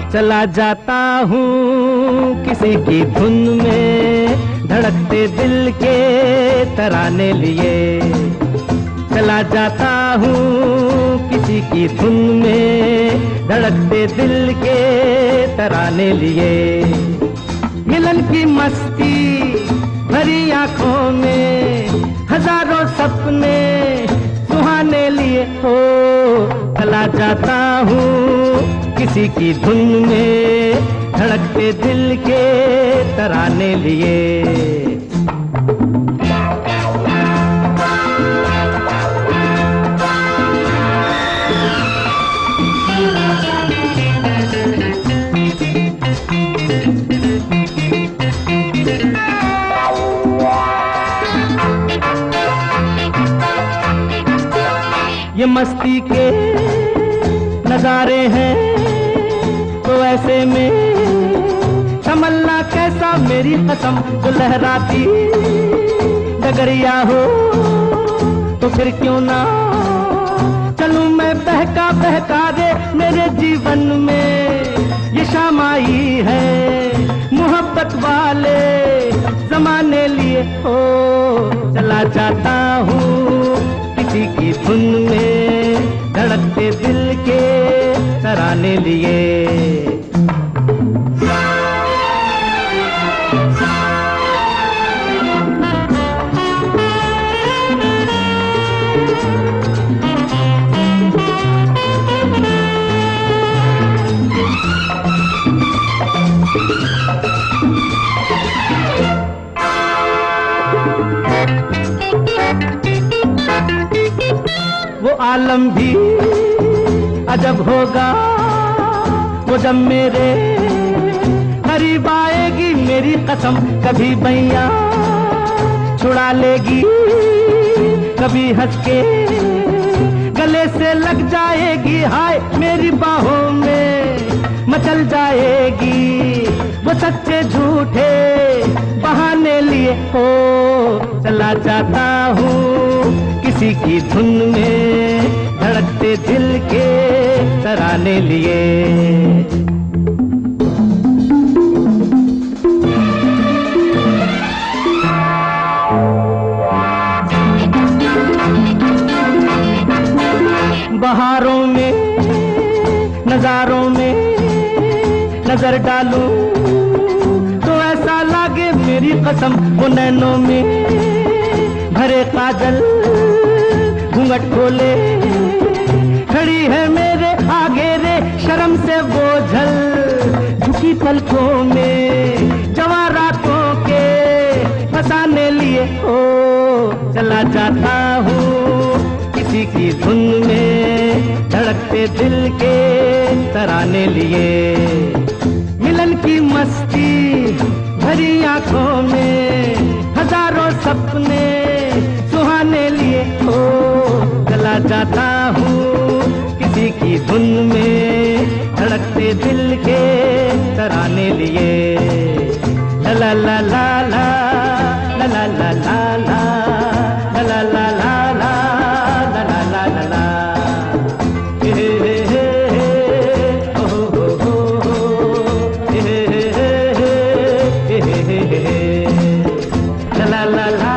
चला जाता हूँ किसी की धुन में, धड़कते दिल के तराने लिए। चला जाता हूँ किसी की धुन में, धड़कते दिल के तराने लिए। मिलन की मस्ती भरी आंखों में, हजारों सपने सुहाने लिए हो। चला जाता हूँ किसी की धुन में, धड़कते दिल के तराने लिए। ये मस्ती के नजारे हैं तो ऐसे में तमन्ना कैसा मेरी कसम, तो लहराती डगरिया हो तो फिर क्यों ना चलूं मैं बहका बहका रे। मेरे जीवन में ये शाम आई है मोहब्बत वाले जमाने लिए हो। चला जाता हूँ किसी की धुन में, धड़कते दिल के तराने लिए। वो आलम भी अजब होगा वो जब मेरे करीब आएगी मेरी कसम। कभी बैया छुड़ा लेगी, कभी हंस के गले से लग जाएगी। हाय मेरी बाहों में मचल जाएगी वो सच्चे झूठे बहाने लिए हो। चला जाता हूँ किसी की धुन में, धड़कते दिल के तराने लिए। बहारों में नजारों में नजर डालूं तो ऐसा लागे मेरी कसम, वो नैनों में भरे काजल घूंघट खोले खड़ी है मेरे आगे रे। शर्म से बोझल झुकी पलकों में जवां रातों के फसाने लिए हो। चला जाता हूँ किसी की धुन में, धड़कते दिल के तराने लिए। मिलन की मस्ती भरी आंखों में, हजारों सपने सुहाने लिए हो। चला जाता हूँ किसी की धुन में, धड़कते दिल के तराने लिए। ला ला ला ला ला ला ला ला ला ला ला la la la